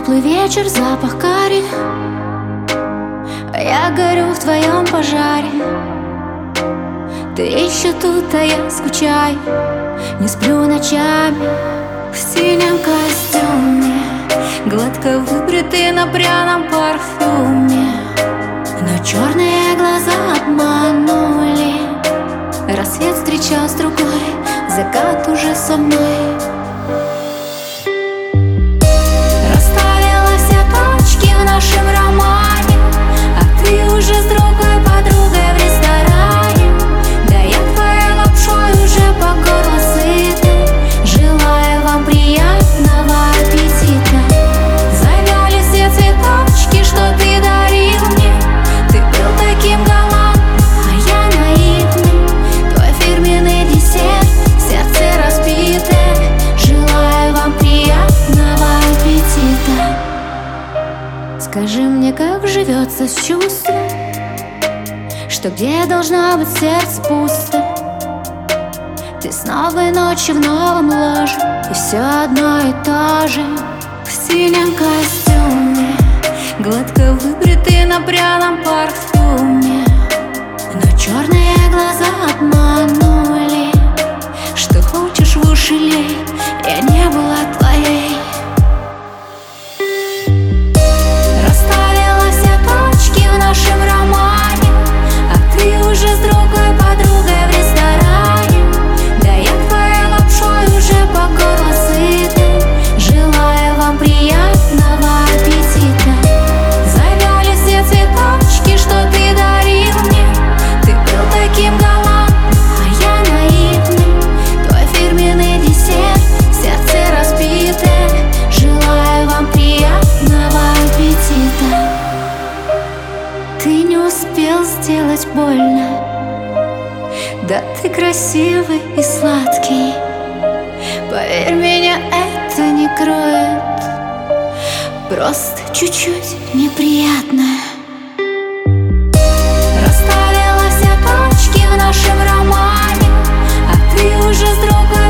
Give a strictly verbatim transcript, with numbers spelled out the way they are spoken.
Теплый вечер, запах карри, я горю в твоем пожаре. Ты еще тут, а я скучаю, не сплю ночами. В синем костюме, гладко выбритый на пряном парфюме, но черные глаза обманули. Рассвет встречал с другой, закат уже со мной. Расставила все точки в нашем романе, а ты уже с другой подругой в ресторане. Да я твоей лапшой уже по горло сыта. Желаю вам приятного аппетита. Завяли все цветочки, что ты дарил мне. Ты был таким галантным, а я наивным. Твой фирменный десерт, сердце разбитое. Желаю вам приятного аппетита. Скажи мне, как живется с чувством, что где должна быть сердце пусто. Ты с новой ночи в новом ложе, и все одно и то же. В синем костюме, гладко выбритый на пряном парфюме, но черные глаза обманули. Что хочешь в уши лей, я не была твоей. Расставила все точки в нашем романе, а ты уже с другой подругой в ресторане. Да я твоей лапшой уже по горло сыта. Желаю вам приятного аппетита. Завяли все цветочки, что ты дарил мне. Ты был таким галантным, а я наивным. Твой фирменный десерт, сердце разбитое. Желаю вам приятного аппетита. Ты не успел сделать больно, да ты красивый и сладкий. Поверь, меня это не кроет, просто чуть-чуть неприятно. Расставила все точки в нашем романе, а ты уже с другой